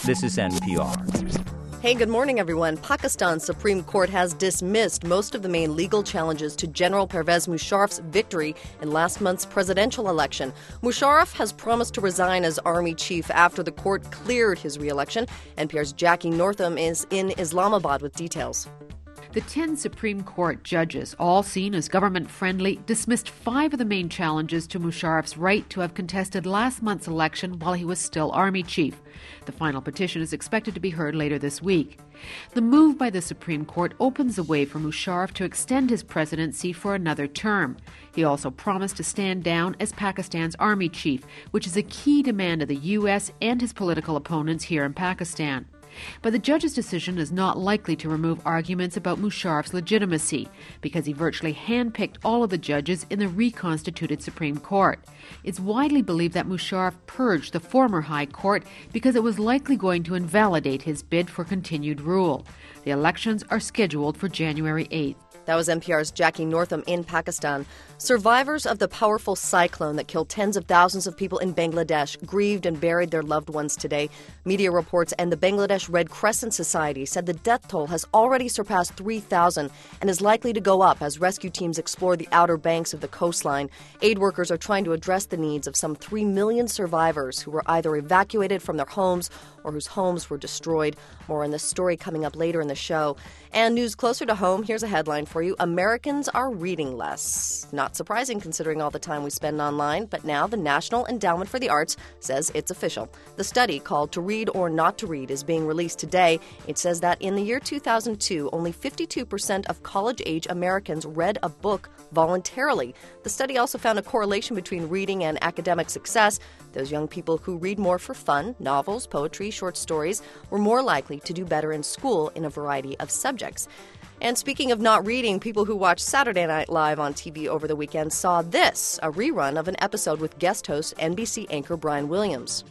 This is NPR. Hey, good morning, everyone. Pakistan's Supreme Court has dismissed most of the main legal challenges to General Pervez Musharraf's victory in last month's presidential election. Musharraf has promised to resign as army chief after the court cleared his re-election. NPR's Jackie Northam is in Islamabad with details. The 10 Supreme Court judges, all seen as government-friendly, dismissed 5 of the main challenges to Musharraf's right to have contested last month's election while he was still army chief. The final petition is expected to be heard later this week. The move by the Supreme Court opens the way for Musharraf to extend his presidency for another term. He also promised to stand down as Pakistan's army chief, which is a key demand of the U.S. and his political opponents here in Pakistan. But the judge's decision is not likely to remove arguments about Musharraf's legitimacy, because he virtually handpicked all of the judges in the reconstituted Supreme Court. It's widely believed that Musharraf purged the former High Court because it was likely going to invalidate his bid for continued rule. The elections are scheduled for January 8th. That was NPR's Jackie Northam in Pakistan. Survivors of the powerful cyclone that killed tens of thousands of people in Bangladesh grieved and buried their loved ones today. Media reports and the Bangladesh Red Crescent Society said the death toll has already surpassed 3,000 and is likely to go up as rescue teams explore the outer banks of the coastline. Aid workers are trying to address the needs of some 3 million survivors who were either evacuated from their homes or whose homes were destroyed. More on this story coming up later in the show. And news closer to home, here's a headline for you. Americans are reading less. Not surprising considering all the time we spend online, but now the National Endowment for the Arts says it's official. The study called To Read or Not to Read is being released today. It says that in the year 2002, only 52% of college-age Americans read a book voluntarily. The study also found a correlation between reading and academic success. Those young people who read more for fun, novels, poetry, short stories, were more likely to do better in school in a variety of subjects. And speaking of not reading, people who watched Saturday Night Live on TV over the weekend saw this, a rerun of an episode with guest host NBC anchor Brian Williams.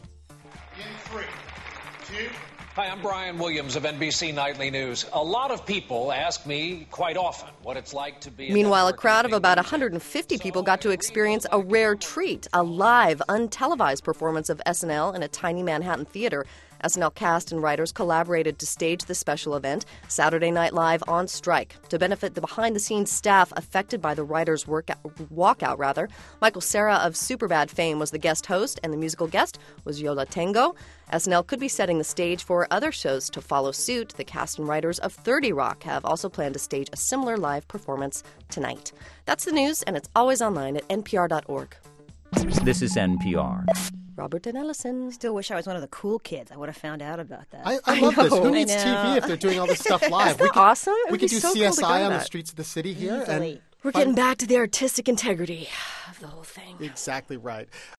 In 3, 2... Hi, I'm Brian Williams of NBC Nightly News. A lot of people ask me quite often what it's like to be... Meanwhile, a crowd of about 150 people got to experience a rare treat, a live, untelevised performance of SNL in a tiny Manhattan theater. SNL cast and writers collaborated to stage the special event, Saturday Night Live on strike, to benefit the behind-the-scenes staff affected by the writers' walkout. Michael Cera of Superbad fame was the guest host, and the musical guest was Yola Tango. SNL could be setting the stage for other shows to follow suit. The cast and writers of 30 Rock have also planned to stage a similar live performance tonight. That's the news, and it's always online at npr.org. This is NPR. Robert and Ellison. Still wish I was one of the cool kids. I would have found out about that. I love this. Who needs TV if they're doing all this stuff live? Isn't that awesome? We could do so CSI cool on the streets of the city here. Easily. We're getting back to the artistic integrity of the whole thing. Exactly right.